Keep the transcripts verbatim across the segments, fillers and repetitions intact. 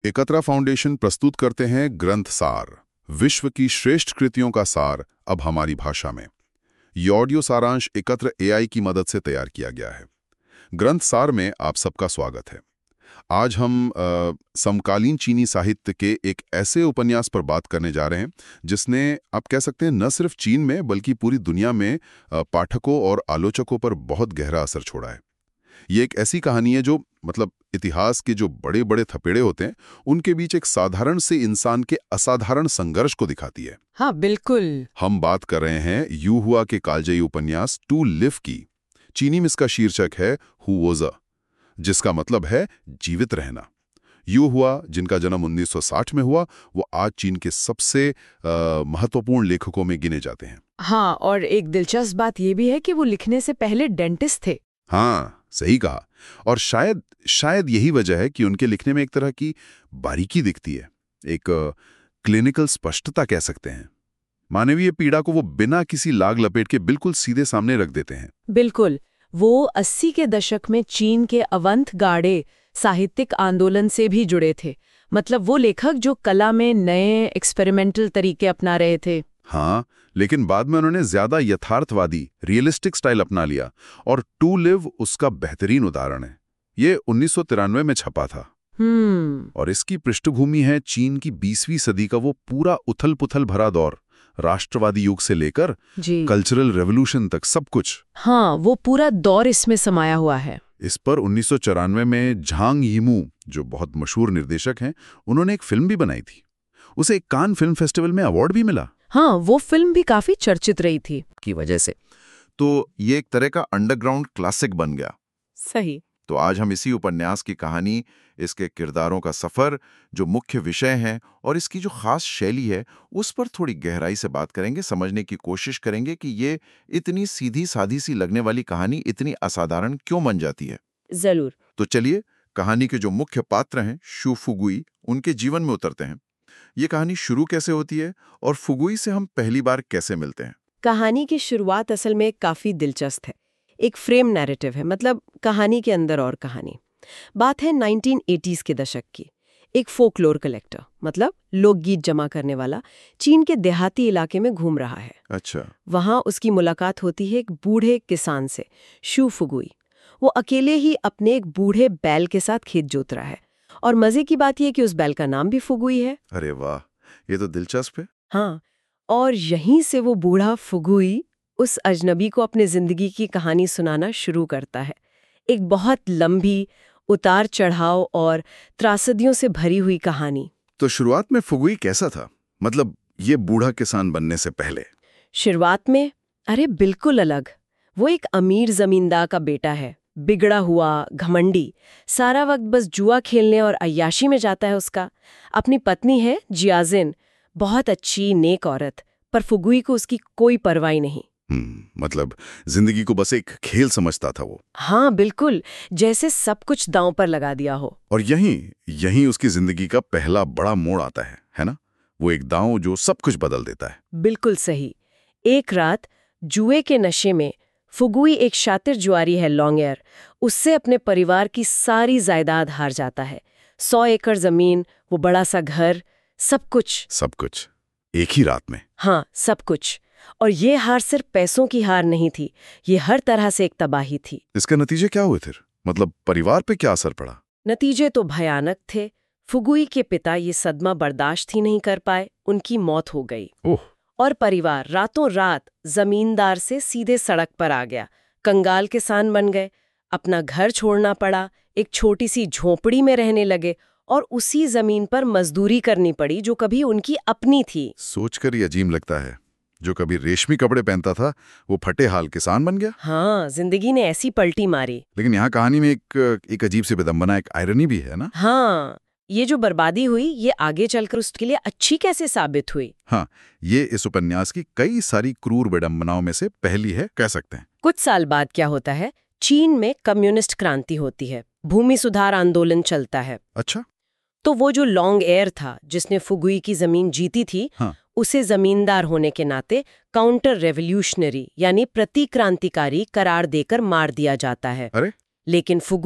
एकत्रा foundation प्रस्तुत करते हैं ग्रंथ सार, विश्व की श्रेष्ठ कृतियों का सार अब हमारी भाषा में। ये ऑडियो सारांश एकत्र एआई की मदद से तैयार किया गया है। ग्रंथ सार में आप सबका स्वागत है। आज हम आ, समकालीन चीनी साहित्य के एक ऐसे उपन्यास पर बात करने जा रहे हैं जिसने आप कह सकते हैं न सिर्फ चीन में बल्कि पूरी दुनिया में आ, पाठकों और आलोचकों पर बहुत गहरा असर छोड़ा है। ये एक ऐसी कहानी है जो मतलब इतिहास के जो बड़े बड़े थपेड़े होते हैं उनके बीच एक साधारण से इंसान के असाधारण संघर्ष को दिखाती है। हाँ बिल्कुल। हम बात कर रहे हैं यू हुआ के कालजयी उपन्यास टू लिव की। चीनी में इसका शीर्षक है हु वॉज अ, जिसका मतलब है जीवित रहना। यू हुआ, जिनका जन्म उन्नीस सौ साठ में हुआ, वो आज चीन के सबसे महत्वपूर्ण लेखकों में गिने जाते हैं। हाँ, और एक दिलचस्प बात यह भी है कि वो लिखने से पहले डेंटिस्ट थे। हाँ, सही कहा। और शायद शायद यही वजह है कि उनके लिखने में एक तरह की बारीकी दिखती है, एक क्लिनिकल स्पष्टता कह सकते हैं। मानवीय पीड़ा को वो बिना किसी लाग लपेट के बिल्कुल सीधे सामने रख देते हैं। बिल्कुल। वो अस्सी के दशक में चीन के अवंत गाड़े साहित्यिक आंदोलन से भी जुड़े थे। मतलब वो लेखक जो कला में नए एक्सपेरिमेंटल तरीके अपना रहे थे। हाँ, लेकिन बाद में उन्होंने ज्यादा यथार्थवादी रियलिस्टिक स्टाइल अपना लिया और टू लिव उसका बेहतरीन उदाहरण है। ये उन्नीस सौ तिरानवे में छपा था। हम्म और इसकी पृष्ठभूमि है चीन की बीसवीं सदी का वो पूरा उथल पुथल भरा दौर, राष्ट्रवादी युग से लेकर कल्चरल रेवोल्यूशन तक सब कुछ। हाँ, वो पूरा दौर इसमें समाया हुआ है। इस पर उन्नीस सौ चौरानवे में झांग यिमू, जो बहुत मशहूर निर्देशक हैं, उन्होंने एक फिल्म भी बनाई थी। उसे एक कान फिल्म फेस्टिवल में अवार्ड भी मिला। हाँ, वो फिल्म भी काफी चर्चित रही थी की वजह से। तो ये एक तरह का अंडरग्राउंड क्लासिक बन गया। सही। तो आज हम इसी उपन्यास की कहानी, इसके किरदारों का सफर, जो मुख्य विषय है और इसकी जो खास शैली है, उस पर थोड़ी गहराई से बात करेंगे, समझने की कोशिश करेंगे कि ये इतनी सीधी सादी सी लगने वाली कहानी इतनी असाधारण क्यों बन जाती है। जरूर। तो चलिए कहानी के जो मुख्य पात्र हैं शू फुगुई, उनके जीवन में उतरते हैं। ये कहानी शुरू कैसे होती है और फुगुई से हम पहली बार कैसे मिलते हैं। कहानी की शुरुआत असल में काफी दिलचस्प है। एक फ्रेम नैरेटिव है, मतलब कहानी के अंदर और कहानी। बात है नाइनटीन एटीज़ के दशक की। एक फोकलोर कलेक्टर, मतलब लोकगीत जमा करने वाला, चीन के देहाती इलाके में घूम रहा है। अच्छा। वहां उसकी मुलाकात होती है एक बूढ़े किसान से, शू फुगुई। वो अकेले ही अपने एक बूढ़े बैल के साथ खेत जोत रहा है, और मजे की बात यह कि उस बैल का नाम भी फुगुई है। अरे वाह, ये तो दिलचस्प है। हाँ, और यहीं से वो बूढ़ा फुगुई उस अजनबी को अपने जिंदगी की कहानी सुनाना शुरू करता है। एक बहुत लंबी, उतार चढ़ाव और त्रासदियों से भरी हुई कहानी। तो शुरुआत में फुगुई कैसा था, मतलब ये बूढ़ा किसान बनने से पहले? शुरुआत में अरे बिल्कुल अलग। वो एक अमीर जमींदार का बेटा है, बिगड़ा हुआ, घमंडी, सारा वक्त बस जुआ खेलने और अय्याशी में जाता है उसका। अपनी पत्नी है जियाजिन, बहुत अच्छी नेक औरत, पर फुगुई को उसकी कोई परवाह नहीं। हम्म, मतलब जिंदगी को बस एक खेल समझता था वो। हाँ बिल्कुल, जैसे सब कुछ दांव पर लगा दिया हो। और यहीं यहीं उसकी जिंदगी का पहला बड़ा मोड़ आता है, है ना? वो एक दांव जो सब कुछ बदल देता है। बिल्कुल सही। एक रात जुए के नशे में फुगुई, एक शातिर जुआरी है लॉन्गेयर, उससे अपने परिवार की सारी जायदाद हार जाता है। सौ एकड़ जमीन, वो बड़ा सा घर, सब कुछ। सब कुछ एक ही रात में? हाँ, सब कुछ। और ये हार सिर्फ पैसों की हार नहीं थी, ये हर तरह से एक तबाही थी। इसके नतीजे क्या हुए फिर? मतलब परिवार पे क्या असर पड़ा? नतीजे तो भयानक थे। फुगुई के पिता ये सदमा बर्दाश्त ही नहीं कर पाए, उनकी मौत हो गई। ओह। और परिवार रातों रात जमींदार से सीधे सड़क पर आ गया। कंगाल किसान बन गए, अपना घर छोड़ना पड़ा, एक छोटी सी झोपड़ी में रहने लगे और उसी जमीन पर मजदूरी करनी पड़ी जो कभी उनकी अपनी थी। सोचकर ही अजीब लगता है, जो कभी रेशमी कपड़े पहनता था वो फटे हाल किसान बन गया। हाँ, जिंदगी ने ऐसी पलटी मारी। लेकिन यहाँ कहानी में एक एक अजीब सी विडंबना, एक आयरनी भी है ना? हाँ, ये जो बर्बादी हुई ये आगे चलकर उसके लिए अच्छी कैसे साबित हुई। हाँ, ये इस उपन्यास की कई सारी क्रूर विडंबनाओं में से पहली है, कह सकते हैं। कुछ साल बाद क्या होता है, चीन में कम्युनिस्ट क्रांति होती है, भूमि सुधार आंदोलन चलता है। अच्छा। तो वो जो लॉन्ग एयर था जिसने फुगुई की जमीन जीती थी, हाँ। उसे जमींदार होने के नाते काउंटर रेवोल्यूशनरी यानी प्रतिक्रांतिकारी करार देकर मार दिया जाता है। अरे? लेकिन फुगुई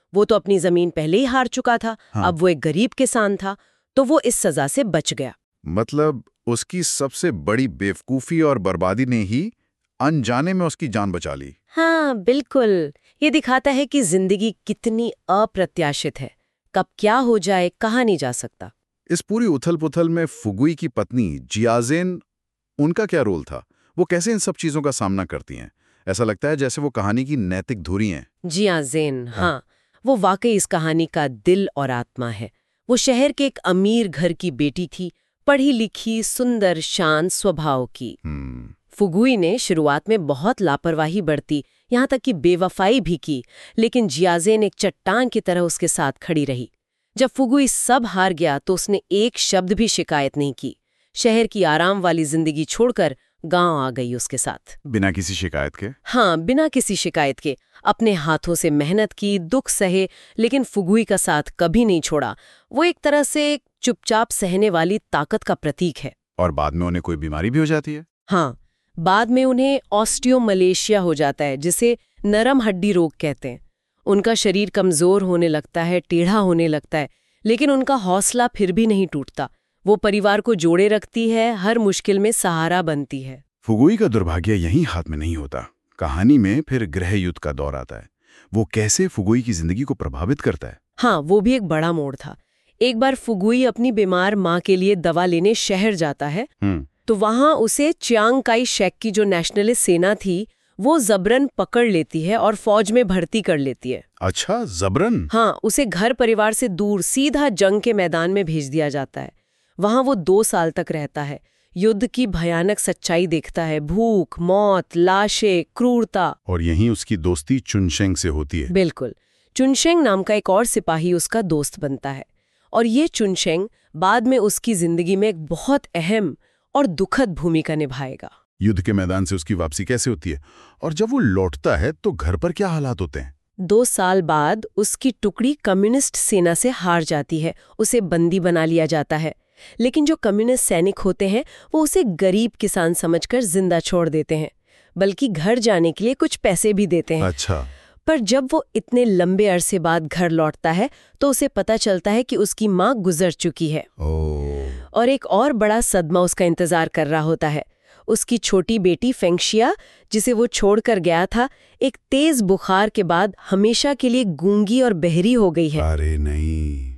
वो तो अपनी जमीन पहले ही हार चुका था। हाँ। अब वो एक गरीब किसान था, तो वो इस सजा से बच गया। मतलब उसकी सबसे बड़ी बेवकूफ़ी और बर्बादी ने ही अनजाने में उसकी जान बचा ली। हाँ बिल्कुल, ये दिखाता है कि जिंदगी कितनी अप्रत्याशित है, कब क्या हो जाए कहा नहीं जा सकता। इस पूरी उथल-पुथल में फुगुई की पत्नी जियाजेन, उनका क्या रोल था? वो कैसे इन सब चीज़ों का सामना करती हैं? ऐसा लगता है जैसे वो कहानी की नैतिक धुरी हैं। जियाजेन, हाँ, वो वाकई इस कहानी का दिल और आत्मा है। वो शहर के एक अमीर घर की बेटी थी, पढ़ी लिखी, सुंदर, शांत स्वभाव की। हम्म, फुगुई ने शुरुआत में बहुत लापरवाही बरती, यहाँ तक कि बेवफाई भी की, लेकिन जियाजेन एक चट्टान की तरह उसके साथ खड़ी रही। जब फुगुई सब हार गया तो उसने एक शब्द भी शिकायत नहीं की। शहर की आराम वाली जिंदगी छोड़कर गांव आ गई उसके साथ, बिना किसी शिकायत के। हाँ, बिना किसी शिकायत के। अपने हाथों से मेहनत की, दुख सहे, लेकिन फुगुई का साथ कभी नहीं छोड़ा। वो एक तरह से एक चुपचाप सहने वाली ताकत का प्रतीक है। और बाद में उन्हें कोई बीमारी भी हो जाती है। हाँ, बाद में उन्हें ऑस्टियोमलेशिया हो जाता है, जिसे नरम हड्डी रोग कहते हैं। उनका शरीर कमजोर होने लगता है, टेढ़ा होने लगता है, लेकिन उनका हौसला फिर भी नहीं टूटता। वो परिवार को जोड़े रखती है, हर मुश्किल में सहारा बनती है। फुगुई का दुर्भाग्य यहीं हाथ में नहीं होता। कहानी में फिर गृह युद्ध का दौर आता है। वो कैसे फुगुई की जिंदगी को प्रभावित करता है? हाँ, वो भी एक बड़ा मोड़ था। एक बार फुगुई अपनी बीमार माँ के लिए दवा लेने शहर जाता है, हम्म, तो वहां उसे चियांग काई शेक की जो नेशनलिस्ट सेना थी, वो जबरन पकड़ लेती है और फौज में भर्ती कर लेती है। अच्छा, जबरन? हाँ, उसे घर परिवार से दूर सीधा जंग के मैदान में भेज दिया जाता है। वहां वो दो साल तक रहता है, युद्ध की भयानक सच्चाई देखता है, भूख, मौत, लाशें, क्रूरता। और यहीं उसकी दोस्ती चुनशेंग से होती है। बिल्कुल, चुनशेंग नाम का एक और सिपाही उसका दोस्त बनता है, और ये चुनशेंग बाद में उसकी जिंदगी में एक बहुत अहम और दुखद भूमिका निभाएगा। युद्ध के मैदान से उसकी वापसी कैसे होती है? और जब वो लौटता है तो घर पर क्या हालात होते हैं? दो साल बाद उसकी टुकड़ी कम्युनिस्ट सेना से हार जाती है, उसे बंदी बना लिया जाता है। लेकिन जो कम्युनिस्ट सैनिक होते हैं वो उसे गरीब किसान समझकर जिंदा छोड़ देते हैं, बल्कि घर जाने के लिए कुछ पैसे भी देते हैं। अच्छा। पर जब वो इतने लंबे अरसे बाद घर लौटता है तो उसे पता चलता है कि उसकी माँ गुजर चुकी है। ओह। और एक और बड़ा सदमा उसका इंतजार कर रहा होता है। उसकी छोटी बेटी फेंगशिया, जिसे वो छोड़कर गया था, एक तेज बुखार के बाद हमेशा के लिए गूंगी और बहरी हो गई है। अरे नहीं,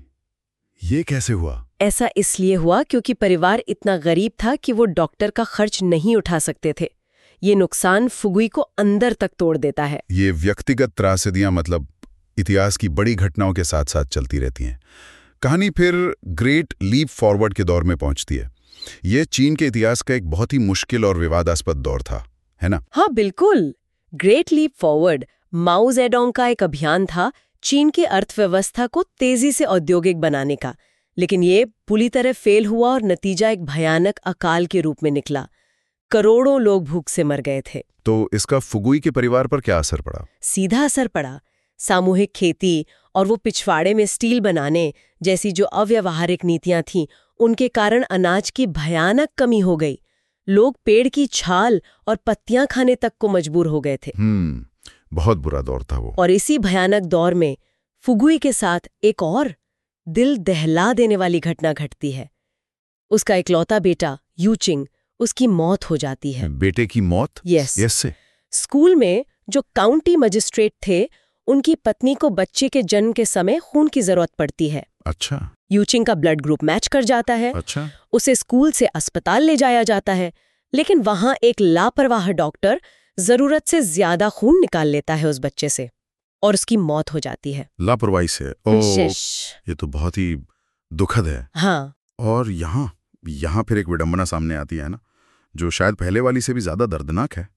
ये कैसे हुआ? ऐसा इसलिए हुआ क्योंकि परिवार इतना गरीब था कि वो डॉक्टर का खर्च नहीं उठा सकते थे। ये नुकसान फुगुई को अंदर तक तोड़ देता है। ये व्यक्तिगत त्रासदियां मतलब इतिहास की बड़ी घटनाओं के साथ साथ चलती रहती हैं। कहानी फिर ग्रेट लीप फॉरवर्ड के दौर में पहुंचती है। ये चीन के इतिहास का एक बहुत ही मुश्किल और विवादास्पद दौर था, है ना? हाँ बिल्कुल। Great leap forward Mao Zedong का एक अभियान था चीन की अर्थव्यवस्था को तेजी से औद्योगिक बनाने का, लेकिन ये पूरी तरह फेल हुआ और नतीजा एक भयानक अकाल के रूप में निकला। करोड़ों लोग भूख से मर गए थे। तो इसका फुगुई के परिवार पर क्या असर पड़ा? सीधा असर पड़ा। सामूहिक खेती और वो पिछवाड़े में स्टील बनाने जैसी जो अव्यावहारिक नीतियां थीं, उनके कारण अनाज की भयानक कमी हो गई। लोग पेड़ की छाल और पत्तियां खाने तक को मजबूर हो गए थे। हम्म, बहुत बुरा दौर था वो। और इसी भयानक दौर में फुगुई के साथ एक और दिल दहला देने वाली घटना घटती है। उसका इकलौता बेटा यूचिंग, उसकी मौत हो जाती है। बेटे की मौत? यस। यस से? स्कूल में जो काउंटी मजिस्ट्रेट थे, उनकी पत्नी को बच्चे के जन्म के समय खून की जरूरत पड़ती है। अच्छा। यूचिंग का ब्लड ग्रुप मैच कर जाता है। अच्छा। उसे स्कूल से अस्पताल ले जाया जाता है, लेकिन वहां एक लापरवाह डॉक्टर जरूरत से ज्यादा खून निकाल लेता है उस बच्चे से और उसकी मौत हो जाती है। लापरवाही से? ओह, शिश। ये तो बहुत ही दुखद है। हाँ, और यहाँ यहाँ फिर एक विडंबना सामने आती है ना, जो शायद पहले वाली से भी ज्यादा दर्दनाक है।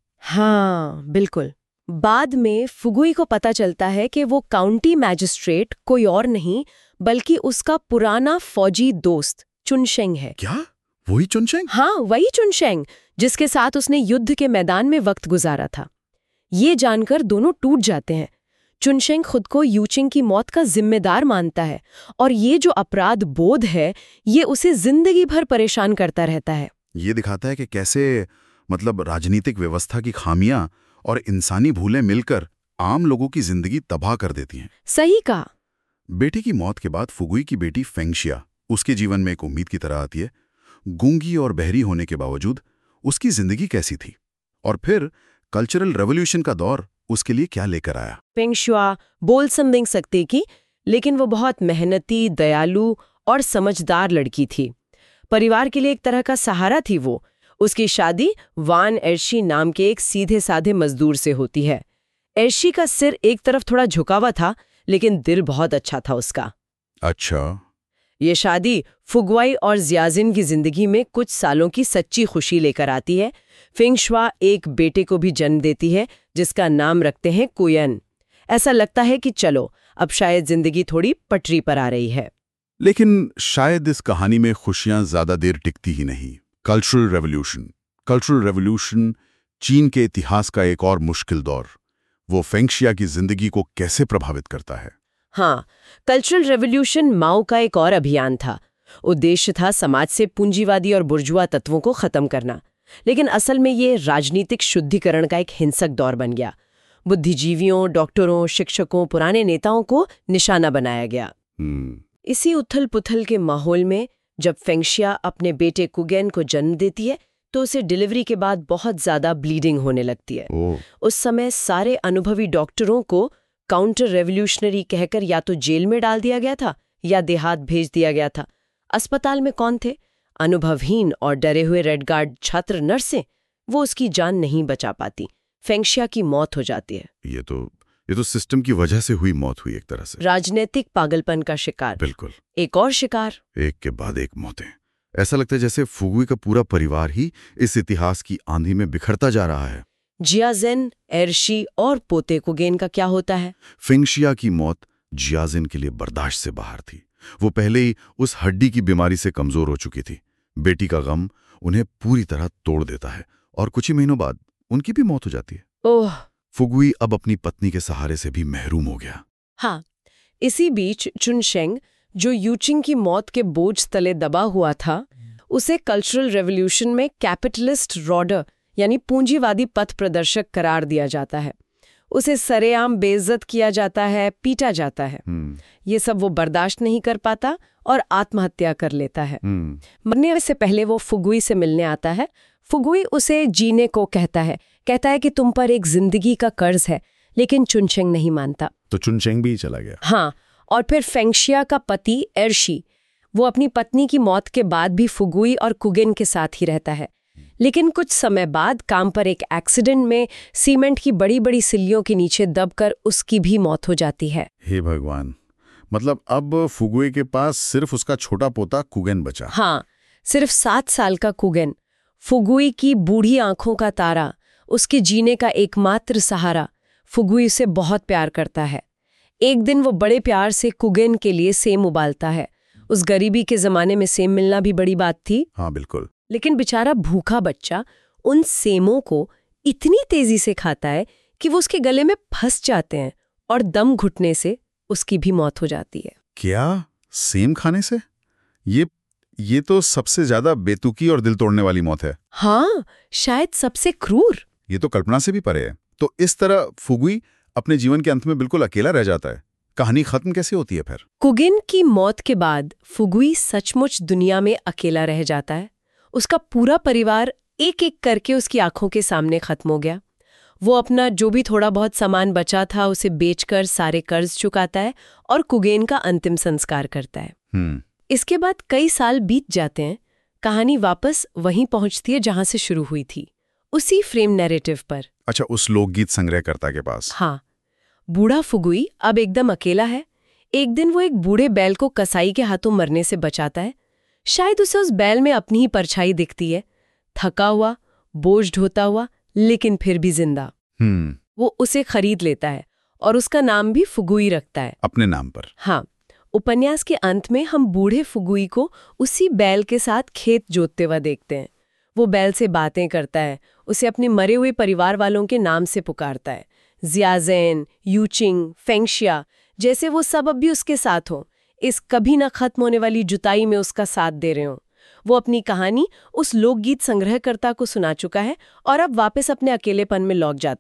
हाँ बिल्कुल। बाद में फुगुई को पता चलता है कि वो काउंटी मैजिस्ट्रेट कोई और नहीं बल्कि उसका पुराना फौजी दोस्त चुनशेंग है। क्या? वही चुनशेंग? हाँ, वही चुनशेंग जिसके साथ उसने युद्ध के मैदान में वक्त गुजारा था। ये जानकर दोनों टूट जाते हैं। चुनशेंग खुद को यूचिंग की मौत का जिम्मेदार मानता है और ये जो अपराध बोध है, ये उसे जिंदगी भर परेशान करता रहता है। ये दिखाता है कि कैसे मतलब राजनीतिक व्यवस्था की खामियां और इंसानी भूलें मिलकर आम लोगों की जिंदगी तबाह कर देती हैं। सही कहा। बेटे की मौत के बाद फुगुई की बेटी फेंगशिया उसके जीवन में एक उम्मीद की तरह आती है। गूंगी और बहरी होने के बावजूद उसकी जिंदगी कैसी थी, और फिर कल्चरल रेवोल्यूशन का दौर उसके लिए क्या लेकर आया। फेंगशुआ बोल समथिंग सकते की, लेकिन वो बहुत मेहनती, दयालु और समझदार लड़की थी। परिवार के लिए एक तरह का सहारा थी वो। उसकी शादी वान एर्शी नाम के एक सीधे साधे मजदूर से होती है। एर्शी का सिर एक तरफ थोड़ा झुका हुआ था, लेकिन दिल बहुत अच्छा था उसका। अच्छा। ये शादी फुगुई और जियाजिन की जिंदगी में कुछ सालों की सच्ची खुशी लेकर आती है। फेंगशुआ एक बेटे को भी जन्म देती है, जिसका नाम रखते हैं कुयन। ऐसा लगता है कि चलो अब शायद जिंदगी थोड़ी पटरी पर आ रही है। लेकिन शायद इस कहानी में खुशियां ज्यादा देर टिकती ही नहीं। कल्चरल रेवोल्यूशन कल्चरल रेवोल्यूशन चीन के इतिहास का एक और मुश्किल दौर, वो फेंगशिया की जिंदगी को कैसे प्रभावित करता है। हाँ, कल्चरल रेवोल्यूशन माओ का एक और अभियान था। उद्देश्य था समाज से पूंजीवादी और बुर्जुआ तत्वों को खत्म करना, लेकिन असल में ये राजनीतिक शुद्धिकरण का एक हिंसक दौर बन गया। बुद्धिजीवियों, डॉक्टरों, शिक्षकों, पुराने नेताओं को निशाना बनाया गया। इसी उथल पुथल के माहौल में जब फेंगशिया अपने बेटे कुगेन को जन्म देती है, तो उसे डिलीवरी के बाद बहुत ज्यादा ब्लीडिंग होने लगती है। उस समय सारे अनुभवी डॉक्टरों को काउंटर रेवोल्यूशनरी कहकर या तो जेल में डाल दिया गया था या देहात भेज दिया गया था। अस्पताल में कौन थे? अनुभवहीन और डरे हुए रेड गार्ड छात्र नर्सें। वो उसकी जान नहीं बचा पाती। फेंगशिया की मौत हो जाती है। ये तो ये तो सिस्टम की वजह से हुई मौत हुई, एक तरह से राजनीतिक पागलपन का शिकार। बिल्कुल। एक और शिकार, एक के बाद एक मौतें। ऐसा लगता है जैसे फुगुई का पूरा परिवार ही इस इतिहास की आंधी में बिखरता जा रहा है। जियाजिन, एर्शी और पोते कुगेन का क्या होता है? फेंगशिया की मौत जियाजिन के लिए बर्दाश्त से बाहर थी। वो पहले ही उस हड्डी की बीमारी से कमजोर हो चुकी थी। बेटी का गम उन्हें पूरी तरह तोड़ देता है और कुछ ही महीनों बाद उनकी भी मौत हो जाती है। ओह। फुगुई अब अपनी पत्नी के सहारे से भी महरूम हो गया। हाँ, इसी बीच चुनशेंग, जो यूचिंग की मौत के बोझ तले दबा हुआ था, उसे कल्चरल रेवोल्यूशन में कैपिटलिस्ट रॉडर यानी पूंजीवादी पथ प्रदर्शक करार दिया जाता है। उसे सरेआम बेइज्जत किया जाता है, पीटा जाता है। ये सब वो बर्दाश्त नहीं कर पाता और आत्महत्या कर लेता है। मरने से पहले वो फुगुई से मिलने आता है। फुगुई उसे जीने को कहता है कहता है कि तुम पर एक जिंदगी का कर्ज है, लेकिन चुनशेंग नहीं मानता। तो चुनशेंग भी चला गया। हाँ, और फिर फेंगशिया का पति एर्शी, वो अपनी पत्नी की मौत के बाद भी फुगुई और कुगेन के साथ ही रहता है। लेकिन कुछ समय बाद काम पर एक एक्सीडेंट में सीमेंट की बड़ी बड़ी सिल्लियों के नीचे दबकर उसकी भी मौत हो जाती है। हे भगवान, मतलब अब फुगुई के पास सिर्फ उसका छोटा पोता कुगेन बचा। हाँ, सिर्फ सात साल का कुगेन, फुगुई की बूढ़ी आंखों का तारा, उसके जीने का एकमात्र सहारा। फुगुई उसे बहुत प्यार करता है। एक दिन वो बड़े प्यार से कुगेन के लिए सेम उबालता है। उस गरीबी के जमाने में सेम मिलना भी बड़ी बात थी। हाँ बिल्कुल। लेकिन बेचारा भूखा बच्चा उन सेमों को इतनी तेजी से खाता है कि वो उसके गले में फंस जाते हैं और दम घुटने से उसकी भी मौत हो जाती है। क्या? सेम खाने से? ये ये तो सबसे ज्यादा बेतुकी और दिल तोड़ने वाली मौत है। हाँ, शायद सबसे क्रूर। ये तो कल्पना से भी परे है। तो इस तरह फुगुई अपने जीवन के अंत में बिल्कुल अकेला रह जाता है। कहानी खत्म कैसे होती है फिर? कुगेन की मौत के बाद फुगुई सचमुच दुनिया में अकेला रह जाता है। उसका पूरा परिवार एक एक करके उसकी आंखों के सामने खत्म हो गया। वो अपना जो भी थोड़ा बहुत सामान बचा था उसे बेचकर सारे कर्ज चुकाता है और कुगेन का अंतिम संस्कार करता है। हम्म। इसके बाद कई साल बीत जाते हैं। कहानी वापस वहीं पहुंचती है जहां से शुरू हुई थी, उसी फ्रेम नैरेटिव पर। अच्छा, उस लोकगीत संग्रहकर्ता के पास। हाँ, बूढ़ा फुगुई अब एकदम अकेला है। एक दिन वो एक बूढ़े बैल को कसाई के हाथों मरने से बचाता है। शायद उसे उस बैल में अपनी ही परछाई दिखती है, थका हुआ, बोझ ढोता हुआ, लेकिन फिर भी जिंदा। हम्म। वो उसे खरीद लेता है और उसका नाम भी फुगुई रखता है, अपने नाम पर। हाँ। उपन्यास के अंत में हम बूढ़े फुगुई को उसी बैल के साथ खेत जोतते हुए देखते हैं। वो बैल से बातें करता है, उसे अपने मरे हुए परिवार वालों के नाम से पुकारता है। जियाजिन, यूचिंग, फेंगशिया जैसे वो सब अब भी उसके साथ हों, इस कभी न खत्म होने वाली जुताई में उसका साथ दे रहे हों। वो अपनी कहानी उस लोकगीत संग्रहकर्ता को सुना चुका है और अब वापस अपने अकेलेपन में लौट जाता है।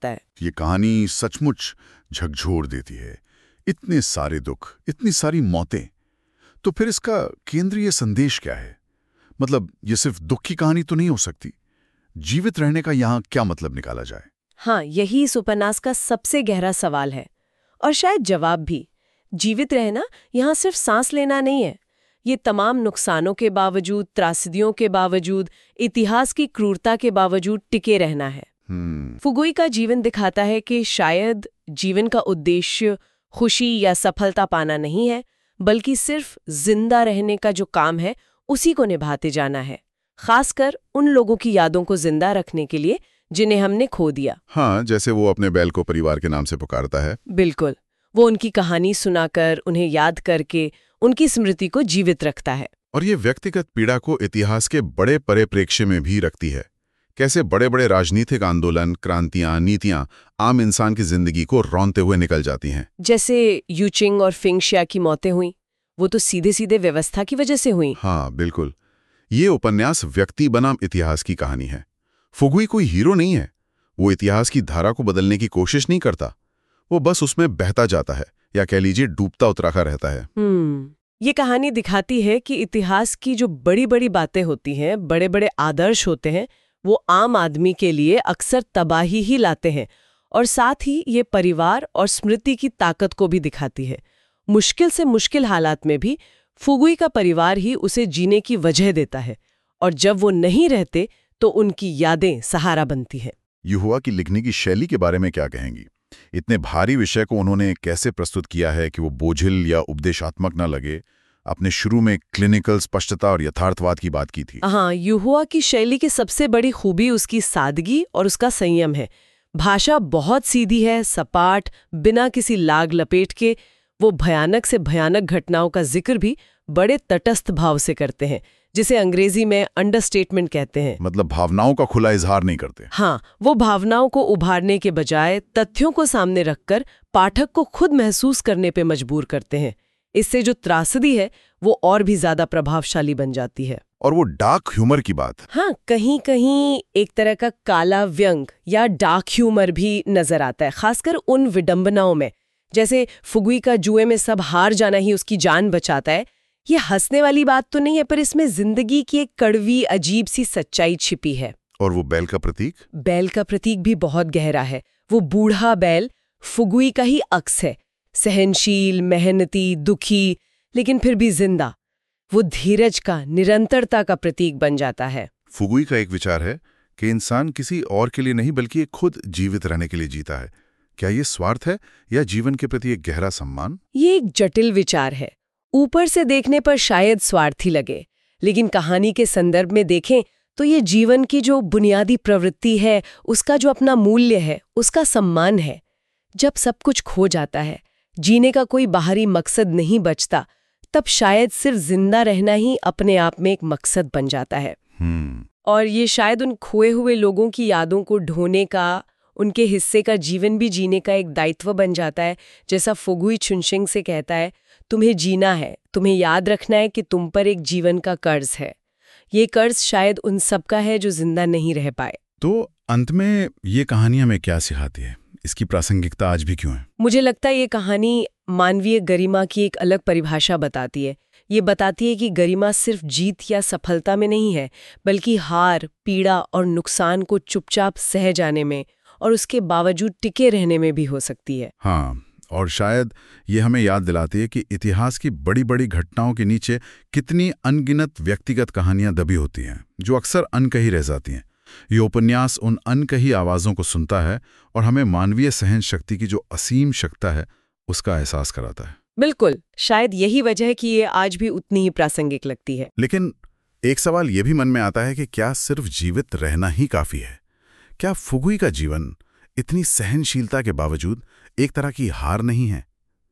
ये कहानी सचमुच झकझोर देती है। इतने सारे दुख, इतनी सारी मौतें। तो फिर इसका केंद्रीय संदेश क्या है? मतलब ये सिर्फ दुख की कहानी तो नहीं हो सकती। जीवित रहने का यहाँ क्या मतलब निकाला जाए? हाँ, यही इस उपन्यास का सबसे गहरा सवाल है, और शायद जवाब भी। जीवित रहना यहाँ सिर्फ सांस लेना नहीं है। ये तमाम नुकसानों के बावजूद, त्रासदियों के बावजूद, इतिहास की क्रूरता के बावजूद टिके रहना है। हम्म फुगुई का जीवन दिखाता है कि शायद जीवन का उद्देश्य खुशी या सफलता पाना नहीं है, बल्कि सिर्फ जिंदा रहने का जो काम है उसी को निभाते जाना है, खासकर उन लोगों की यादों को जिंदा रखने के लिए जिन्हें हमने खो दिया। हाँ, जैसे वो अपने बैल को परिवार के नाम से पुकारता है। बिल्कुल, वो उनकी कहानी सुनाकर, उन्हें याद करके उनकी स्मृति को जीवित रखता है। और ये व्यक्तिगत पीड़ा को इतिहास के बड़े परिप्रेक्ष्य में भी रखती है। कैसे बड़े बड़े राजनीतिक आंदोलन, क्रांतियां, नीतियां आम इंसान की जिंदगी को रौंदते हुए निकल जाती हैं। जैसे यूचिंग और फिंगशिया की मौतें हुई, वो तो सीधे सीधे व्यवस्था की वजह से हुई। हाँ बिल्कुल, ये उपन्यास व्यक्ति बनाम इतिहास की कहानी है। फुगुई कोई हीरो नहीं है। वो इतिहास की धारा को बदलने की कोशिश नहीं करता, वो बस उसमें बहता जाता है, या कह लीजिए डूबता उतराता रहता है। हम्म ये कहानी दिखाती है कि इतिहास की जो बड़ी बड़ी बातें होती हैं, बड़े बड़े आदर्श होते हैं, वो आम आदमी के लिए अक्सर तबाही ही लाते हैं। और साथ ही ये परिवार और स्मृति की ताकत को भी दिखाती है। मुश्किल से मुश्किल हालात में भी फुगुई का परिवार ही उसे जीने की वजह देता है, और जब वो नहीं रहते तो उनकी यादें सहारा बनती हैं। युहुआ की लिखने की शैली के बारे में क्या कहेंगी? इतने भारी विषय को उन्होंने कैसे प्रस्तुत किया है कि वो बोझिल या उपदेशात्मक न लगे? आपने शुरू में क्लिनिकल स्पष्टता और यथार्थवाद की बात की थी। हाँ, युहुआ की शैली की सबसे बड़ी खूबी उसकी सादगी और उसका संयम है। भाषा बहुत सीधी है, सपाट, बिना किसी लाग लपेट के। वो भयानक से भयानक घटनाओं का जिक्र भी बड़े तटस्थ भाव से करते हैं, जिसे अंग्रेजी में अंडरस्टेटमेंट कहते हैं। मतलब भावनाओं का खुला इजहार नहीं करते। हाँ, वो भावनाओं को उभारने के बजाय तथ्यों को सामने रखकर पाठक को खुद महसूस करने पे मजबूर करते हैं। इससे जो त्रासदी है वो और भी ज्यादा प्रभावशाली बन जाती है। और वो डार्क ह्यूमर की बात, हाँ, कहीं कहीं एक तरह का काला व्यंग या डार्क ह्यूमर भी नजर आता है, खासकर उन विडंबनाओं में, जैसे फुगुई का जुए में सब हार जाना ही उसकी जान बचाता है। ये हंसने वाली बात तो नहीं है, पर इसमें जिंदगी की एक कड़वी अजीब सी सच्चाई छिपी है। और वो बैल का प्रतीक बैल का प्रतीक भी बहुत गहरा है। वो बूढ़ा बैल फुगुई का ही अक्स है, सहनशील, मेहनती, दुखी, लेकिन फिर भी जिंदा। वो धीरज का, निरंतरता का प्रतीक बन जाता है। फुगुई का एक विचार है कि इंसान किसी और के लिए नहीं बल्कि खुद जीवित रहने के लिए जीता है। क्या ये स्वार्थ है या जीवन के प्रति एक गहरा सम्मान? ये एक जटिल विचार है। ऊपर से देखने पर शायद स्वार्थी लगे, लेकिन कहानी के संदर्भ में देखें तो ये जीवन की जो बुनियादी प्रवृत्ति है, उसका जो अपना मूल्य है, उसका सम्मान है। जब सब कुछ खो जाता है, जीने का कोई बाहरी मकसद नहीं बचता, तब शायद सिर्फ जिंदा रहना ही अपने आप में एक मकसद बन जाता है। हम्म और ये शायद उन खोए हुए लोगों की यादों को ढोने का, उनके हिस्से का जीवन भी जीने का एक दायित्व बन जाता है। जैसा फुगुई छुनशिंग से कहता है, तुम्हें जीना है, तुम्हें याद रखना है कि तुम पर एक जीवन का कर्ज है। ये कर्ज शायद उन सब का है जो जिंदा नहीं रह पाए। तो अंत में ये कहानी हमें क्या सिखाती है? इसकी प्रासंगिकता आज भी क्यों है? मुझे लगता है ये कहानी मानवीय गरिमा की एक अलग परिभाषा बताती है। ये बताती है कि गरिमा सिर्फ जीत या सफलता में नहीं है, बल्कि हार, पीड़ा और नुकसान को चुपचाप सह जाने में और उसके बावजूद टिके रहने में भी हो सकती है। हाँ, और शायद ये हमें याद दिलाती है कि इतिहास की बड़ी बड़ी घटनाओं के नीचे कितनी अनगिनत व्यक्तिगत कहानियां दबी होती हैं, जो अक्सर अनकही रह जाती हैं। ये उपन्यास उन अनकही आवाज़ों को सुनता है और हमें मानवीय सहन शक्ति की जो असीम शक्ति है उसका एहसास कराता है। बिल्कुल, शायद यही वजह है कि ये आज भी उतनी ही प्रासंगिक लगती है। लेकिन एक सवाल ये भी मन में आता है कि क्या सिर्फ जीवित रहना ही काफ़ी है? क्या फुगुई का जीवन इतनी सहनशीलता के बावजूद एक तरह की हार नहीं है?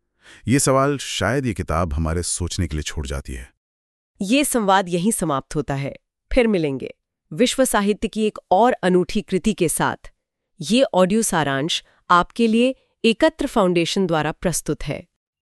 ये सवाल शायद ये किताब हमारे सोचने के लिए छोड़ जाती है। ये संवाद यहीं समाप्त होता है। फिर मिलेंगे विश्व साहित्य की एक और अनूठी कृति के साथ। ये ऑडियो सारांश आपके लिए एकत्र फाउंडेशन द्वारा प्रस्तुत है।